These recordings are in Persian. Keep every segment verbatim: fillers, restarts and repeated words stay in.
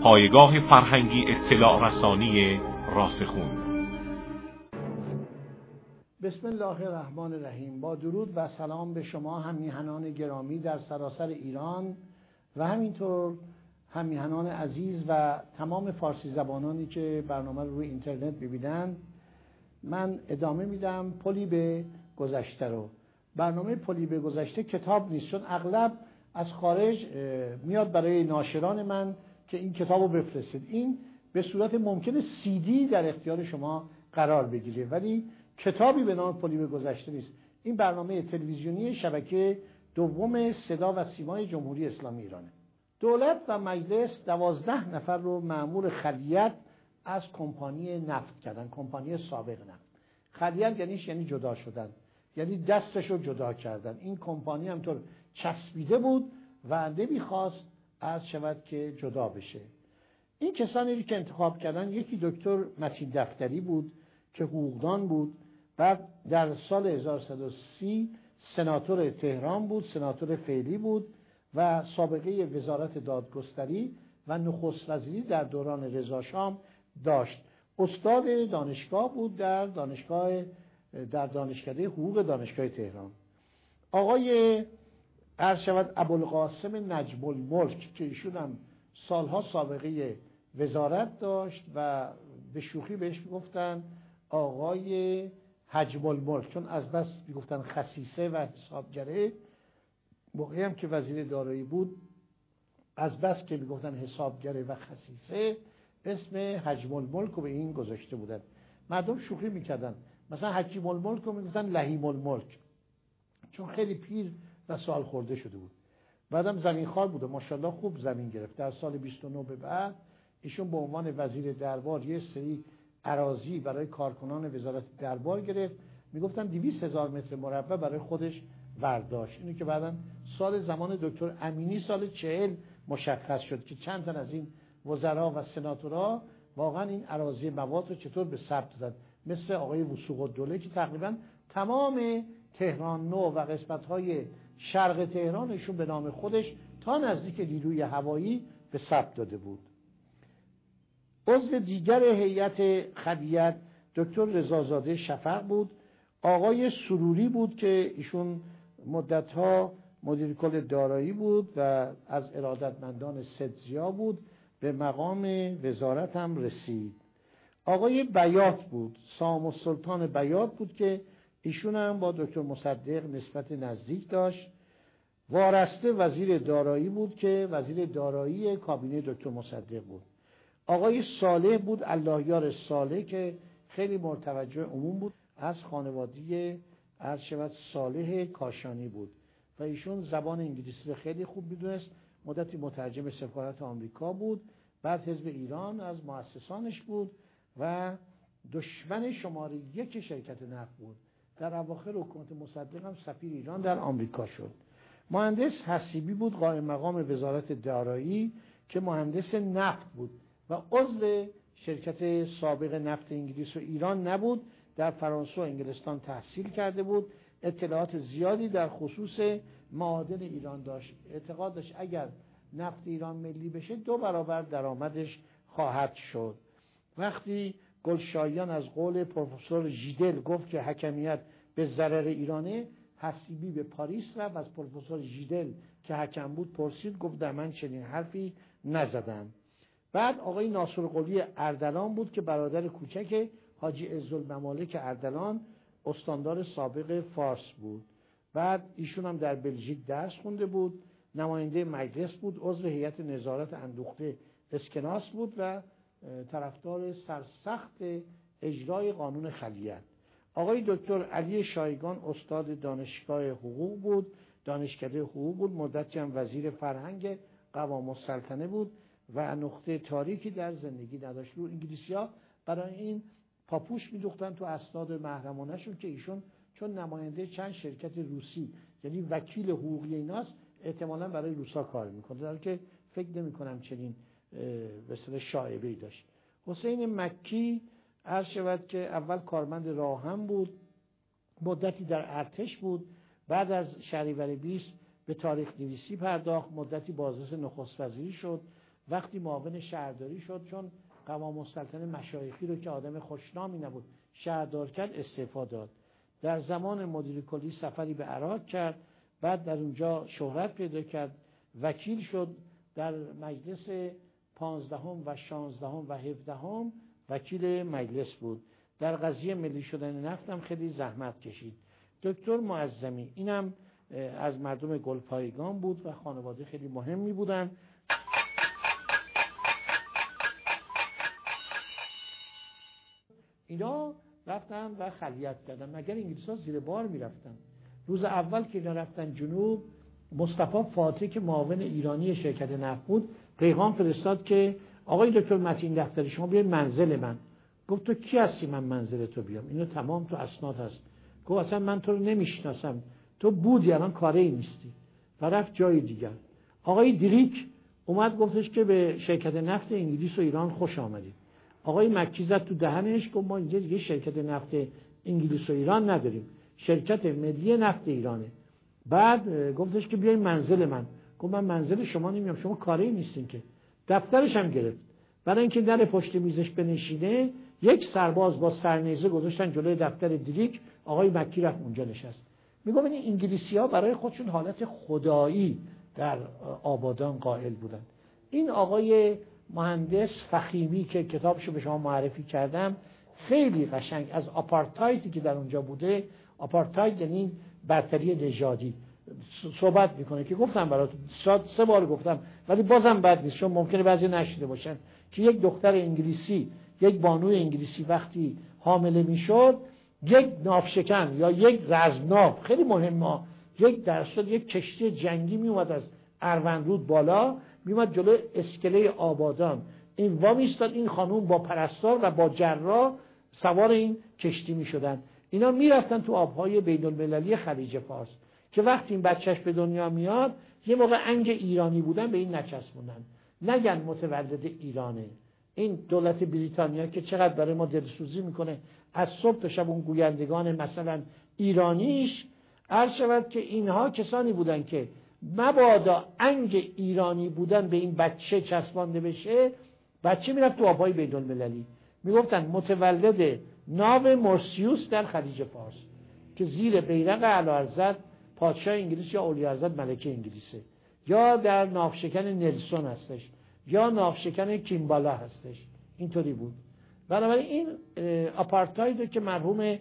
پایگاه فرهنگی اطلاع رسانی راسخون. بسم الله الرحمن الرحیم. با درود و سلام به شما هم میهنان گرامی در سراسر ایران و همینطور هم میهنان عزیز و تمام فارسی زبانانی که برنامه رو روی اینترنت ببینن. من ادامه میدم پلی به گذشته رو. برنامه پلی به گذشته کتاب نیست، چون اغلب از خارج میاد برای ناشران من که این کتاب رو بفرستید. این به صورت ممکنه سی دی در اختیار شما قرار بگیره، ولی کتابی به نام پلی به گذشته نیست. این برنامه تلویزیونی شبکه دوم صدا و سیمای جمهوری اسلامی ایرانه. دولت و مجلس دوازده نفر رو مأمور خلیت از کمپانی نفت کردن، کمپانی سابق نفت. خلیت یعنی یعنی جدا شدن، یعنی دستش رو جدا کردن. این کمپانی همطور چسبیده بود و نمیخواست از شود که جدا بشه. این کسانی که انتخاب کردن، یکی دکتر متین دفتری بود که حقوقدان بود، بعد در سال هزار و سیصد و سی سناتور تهران بود، سناتور فعلی بود و سابقه وزارت دادگستری و نخست وزیری در دوران رضا شاه داشت. استاد دانشگاه بود در دانشگاه در دانشکده حقوق دانشگاه تهران. آقای عرض شود ابوالقاسم نجم الملک که ایشون هم سالها سابقه وزارت داشت و به شوخی بهش میگفتن آقای حجم الملک، چون از بس میگفتن خسیسه و حسابگره. موقعی هم که وزیر دارایی بود، از بس که میگفتن حسابگره و خسیسه، اسم حجم الملک رو به این گذاشته بودن. مردم شوخی میکردن، مثلا حکیم الملک رو میگفتن لحیم الملک، چون خیلی پیر و سال خورده شده بود. بعدم زمین خوار بوده، ماشاءالله خوب زمین گرفت. در سال بیست و نه به بعد ایشون به عنوان وزیر دربار یه سری اراضی برای کارکنان وزارت دربار گرفت. میگفتن دویست هزار متر مربع برای خودش برداشت. اینو که بعدن سال زمان دکتر امینی سال چهل مشخص شد که چند تن از این وزرا و سناتورها واقعا این اراضی مواد رو چطور به ثبت دادن، مثل آقای وثوق الدوله که تقریبا تمام تهران نو و قسمت‌های شرق تهران ایشون به نام خودش تا نزدیک نیروی هوایی به ثبت داده بود. عضو دیگر هیئت خلیت دکتر رضازاده شفق بود. آقای سروری بود که ایشون مدت‌ها مدیر کل دارایی بود و از ارادتمندان سدزیا بود، به مقام وزارت هم رسید. آقای بیات بود، سام السلطان بیات بود که ایشون هم با دکتر مصدق نسبت نزدیک داشت. وارسته وزیر دارایی بود که وزیر دارایی کابینه دکتر مصدق بود. آقای صالح بود، الله یار صالح، که خیلی مرتوجه عموم بود، از خانواده عرض شود صالح کاشانی بود و ایشون زبان انگلیسی رو خیلی خوب میدونست. مدتی مترجم سفارت آمریکا بود، بعد حزب ایران از مؤسسانش بود و دشمن شماره یک شرکت نفت بود. در اواخر حکومت مصدق هم سفیر ایران در آمریکا شد. مهندس حسیبی بود، قائم مقام وزارت دارایی که مهندس نفت بود و عضو شرکت سابق نفت انگلیس و ایران نبود. در فرانسه و انگلستان تحصیل کرده بود. اطلاعات زیادی در خصوص معادن ایران داشت. اعتقاد داشت اگر نفت ایران ملی بشه دو برابر درآمدش خواهد شد. وقتی گلشاییان از قول پروفسور ژیدل گفت که حکمیت به ضرر ایرانه، حسیبی به پاریس رفت، از پروفسور ژیدل که حکم بود پرسید، گفت در من چنین حرفی نزدم. بعد آقای ناصرقلی اردلان بود که برادر کوچک حاجی عزالممالک اردلان، استاندار سابق فارس بود. بعد ایشون هم در بلژیک درس خونده بود، نماینده مجلس بود، عضو هیئت نظارت اندوخته اسکناس بود و طرفدار سرسخت اجرای قانون خلیت. آقای دکتر علی شایگان استاد دانشگاه حقوق بود، دانشکده حقوق بود، مدتی هم وزیر فرهنگ قوام السلطنه بود و نقطه تاریکی در زندگی نداشت. رو انگلیسی‌ها برای این پاپوش می‌دوختن تو اسناد محرمانه‌شون که ایشون چون نماینده چند شرکت روسی، یعنی وکیل حقوقی ایناست، احتمالاً برای روسا کار می‌کنه، در حالی که فکر نمی‌کنم چنین به اصطلاح شایعه‌ای داشت. حسین مکی عرض شود که اول کارمند راهن بود، مدتی در ارتش بود، بعد از شهریور بیست به تاریخ نویسی پرداخت، مدتی بازرس نخست وزیری شد، وقتی معاون شهرداری شد چون قوام السلطنه مشایخی رو که آدم خوشنامی نبود شهردار کرد استعفا داد. در زمان مدیر کلی سفری به عراق کرد، بعد در اونجا شهرت پیدا کرد، وکیل شد، در مجلس پانزدهم و شانزدهم و هفدهم وکیل مجلس بود. در قضیه ملی شدن نفت هم خیلی زحمت کشید. دکتر معظمی اینم از مردم گلپایگان بود و خانواده خیلی مهمی بودن. اینا رفتن و خلیت کردن، مگر انگلیس ها زیر بار می رفتن. روز اول که اینا رفتن جنوب، مصطفی فاتح که معاون ایرانی شرکت نفت بود پیغام فرستاد که آقای دکتر متین دفتری شما بیاید منزل من. گفت تو کی هستی من منزل تو بیام؟ اینو تمام تو اسناد هست. گفت اصلا من تو رو نمیشناسم، تو بودی الان کاری نیستی. و رفت جای دیگر. آقای دریک اومد گفتش که به شرکت نفت انگلیس و ایران خوش آمدید. آقای مکی زد تو دهنش گفت ما اینجا دیگه شرکت نفت انگلیس و ایران نداریم، شرکت ملی نفت ایرانه. بعد گفتش که بیاین منزل من. گفت من منزل شما نمیام، شما کاری نیستین که. دفترش هم گرفت. برای اینکه در پشت میزش بنشینه یک سرباز با سرنیزه گذاشتن جلوی دفتر دریک، آقای مکی رفت اونجا نشست. میگم این انگلیسی‌ها برای خودشون حالت خدایی در آبادان قائل بودن. این آقای مهندس فخیمی که کتابشو به شما معرفی کردم خیلی قشنگ از آپارتایدی که در اونجا بوده، آپارتاید یعنی برتری نژادی، صحبت میکنه که گفتم براتون سه بار گفتم ولی بازم بد نیست چون ممکنه بعضی نشیده باشن که یک دختر انگلیسی، یک بانوی انگلیسی وقتی حامله میشد، یک ناوشکن یا یک رزمناو، خیلی مهمه، یک درصد یک کشتی جنگی میومد از اروندرود بالا، میومد جلو اسکله آبادان، این وامی ایستاد، این خانوم با پرستار و با جراح سوار این کشتی میشدن. اینا میرفتن تو آبهای بین المللی خلیج فارس که وقتی این بچهش به دنیا میاد یه موقع انگ ایرانی بودن به این نچسبوندن، نگن متولد ایرانه. این دولت بریتانیا که چقدر برای ما دلسوزی میکنه از صبح تا شب اون گویندگان مثلا ایرانیش، عرض شود که اینها کسانی بودن که مبادا انگ ایرانی بودن به این بچه چسبانده بشه، بچه میرفت تو آبهای بین المللی. میگفتن متولد ناو مورسیوس در خلیج فارس که زیر بیرق اعلیحضرت پادشاه انگلیس یا اولیحضرت ملکه انگلیسه، یا در ناوشکن نلسون هستش، یا ناوشکن کیمبالا هستش. اینطوری بود. بنابراین این آپارتاید که مرحوم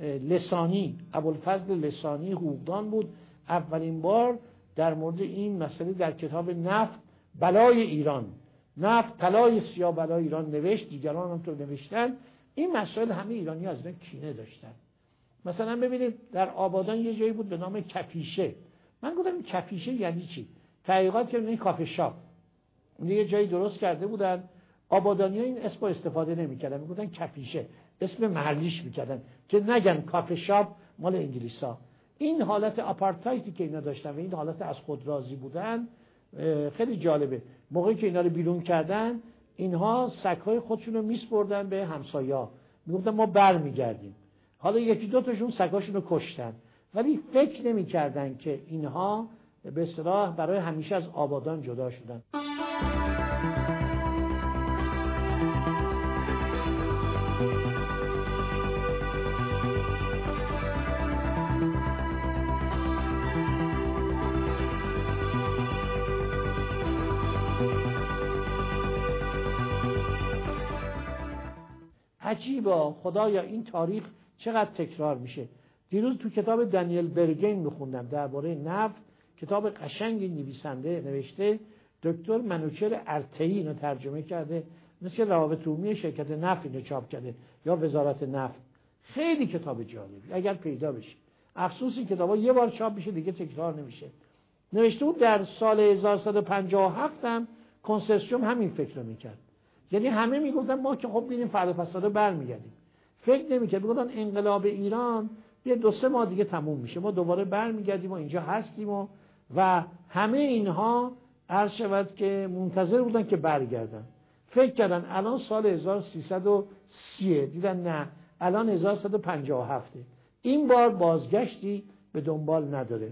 لسانی، ابوالفضل لسانی حقوقدان بود، اولین بار در مورد این مسئله در کتاب نفت بلای ایران، نفت طلای سیاه بلای ایران نوشت. دیگران هم تو نوشتن. این مسائل همه ایرانی از این کینه داشتن. مثلا ببینید در آبادان یه جایی بود به نام کپیشه. من گفتم کپیشه یعنی چی؟ تحقیقات کردم این کافه شاپ. اون یه جایی درست کرده بودن، آبادانی‌ها این اسمو استفاده نمی‌کردن، میگفتن کپیشه، اسم محلیش می‌کردن که نگن کافه شاپ مال انگلیسا. این حالت آپارتایدی که اینا داشتن و این حالت از خود راضی بودن خیلی جالبه. موقعی که اینا رو بیرون کردن، اینها سگ‌های خودشون رو میسپردن به همسایه‌ها، میگفتن ما برمیگردیم. حالا یکی دو تاشون سگاشون رو کشتن، ولی فکر نمی‌کردن که اینها به اصطلاح برای همیشه از آبادان جدا شدن. عجیبا خدایا این تاریخ چقدر تکرار میشه. دیروز تو کتاب دانیل برگین میخوندم درباره نفت، کتاب قشنگی نویسنده نوشته، دکتر منوچهر ارتئی اینو ترجمه کرده، مثل روابط عمومی شرکت نفت اینو چاپ کرده یا وزارت نفت. خیلی کتاب جالبی اگر پیدا بشه. افسوس این کتابا یه بار چاپ میشه دیگه تکرار نمیشه. نوشته بود در سال هزار و سیصد و پنجاه و هفت هم کنسرسیوم همین فکر رو میکرد. یعنی همه میگفتن ما که خب میریم فردا پس فردا برمیگردیم. فکر نمیکرد، میگفتن انقلاب ایران یه دو سه ماه دیگه تموم میشه، ما دوباره برمیگردیم و اینجا هستیم و و همه اینها عرض شود که منتظر بودن که برگردن. فکر کردن الان سال هزار و سیصد و سی، دیدن نه الان هزار و سیصد و پنجاه و هفت. این بار بازگشتی به دنبال نداره.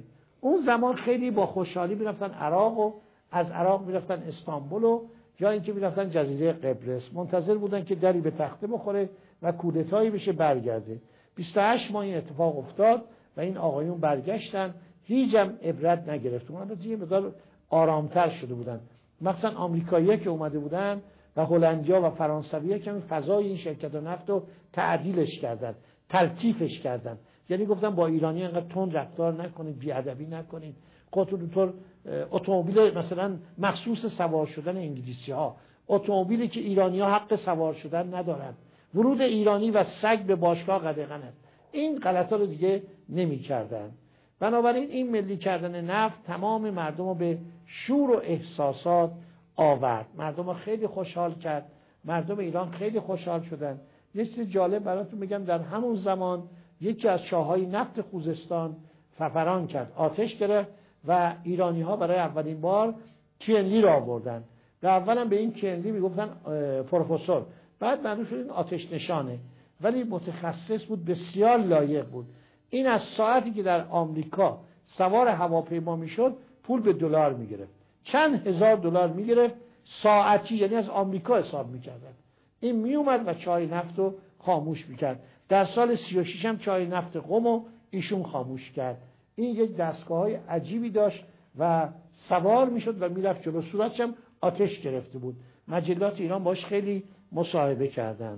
اون زمان خیلی با خوشحالی میرفتن عراق و از عراق میرفتن استانبول و یا اینکه میرفتن جزیره قبرس، منتظر بودن که دری به تخته بخوره و کودتایی بشه برگرده. بیست و هشت ماه این اتفاق افتاد و این آقایون برگشتن، هیچ هم عبرت نگرفتن. البته یه مقدار آرامتر شده بودن، مثلا آمریکایی‌ها که اومده بودن و هلندیا و فرانسوی‌ها که فضای این شرکت نفت رو تعدیلش کردن، تلطیفش کردن. یعنی گفتن با ایرانی انقدر تند رفتار نکنید، بی‌ادبی نکنید. خودتون اتومبیل مثلا مخصوص سوار شدن انگلیسی‌ها، اتومبیلی که ایرانی‌ها حق سوار شدن ندارن، ورود ایرانی و سگ به باشگاه قدغن است. این غلطا رو دیگه نمی‌کردن. بنابراین این ملی کردن نفت تمام مردم رو به شور و احساسات آورد، مردم رو خیلی خوشحال کرد، مردم ایران خیلی خوشحال شدن. یه چیز جالب براتون میگم، در همون زمان یکی از شاههای نفت خوزستان ففران کرد، آتش گرفت و ایرانی ها برای اولین بار کینلی را آوردن و اولا به این کینلی میگفتن پروفسور، بعد معلوم شد این آتش نشانه، ولی متخصص بود، بسیار لایق بود. این از ساعتی که در آمریکا سوار هواپیما میشد پول به دلار میگرفت، چند هزار دلار میگرفت ساعتی، یعنی از آمریکا حساب میکردن. این میومد و چای نفت رو خاموش میکرد. در سال سی و شش هم چای نفت قم رو ایشون خاموش کرد. این یک دستگاه‌های عجیبی داشت و سوار میشد و میرفت جلو، صورتش هم آتش گرفته بود. مجلات ایران باش خیلی مصاحبه کردن.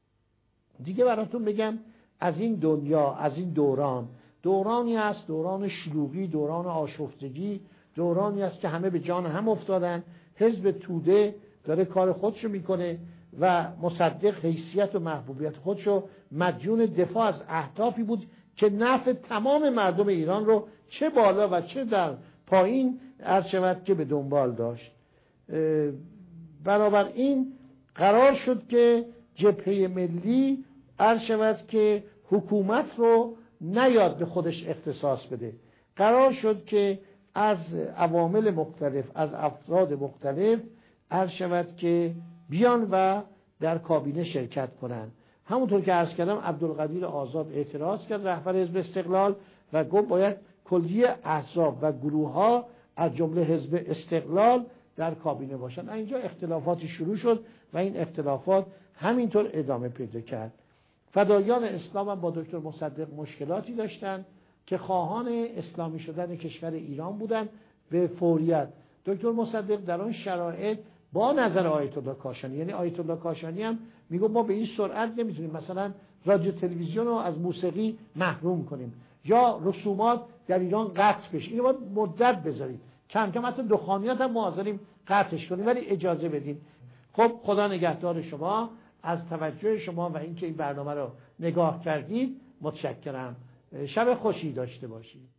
دیگه براتون بگم از این دنیا، از این دوران، دورانی است، دوران شلوغی، دوران آشفتگی، دورانی است که همه به جان هم افتادن. حزب توده داره کار خودشو میکنه و مصدق حیثیت و محبوبیت خودشو مدیون دفاع از اهدافی بود که نفع تمام مردم ایران رو چه بالا و چه در پایین عرض شود که به دنبال داشت. بنابراین قرار شد که جبهه ملی عرض شود که حکومت رو نیاد به خودش اختصاص بده. قرار شد که از عوامل مختلف، از افراد مختلف عرض شود که بیان و در کابینه شرکت کنند. همونطور که عرض کردم عبدالقدیر آزاد اعتراض کرد، رهبر حزب استقلال، و گفت باید کلیه احزاب و گروه ها از جمله حزب استقلال در کابینه باشند. اینجا اختلافاتی شروع شد و این اختلافات همینطور ادامه پیدا کرد. فدایان اسلام هم با دکتر مصدق مشکلاتی داشتند که خواهان اسلامی شدن کشور ایران بودند به فوریت. دکتر مصدق در آن شرایط با نظر آیت الله کاشانی، یعنی آیت الله کاشانی هم میگه ما به این سرعت نمیتونیم مثلا رادیو تلویزیون رو از موسیقی محروم کنیم یا رسومات در ایران قطع بشه، اینو باید مدت بذارید، کم کم حتی دخانیات هم حاضریم قطعش کنیم ولی اجازه بدیم. خب خدا نگهدار شما، از توجه شما و اینکه این برنامه رو نگاه کردید متشکرم. شب خوشی داشته باشید.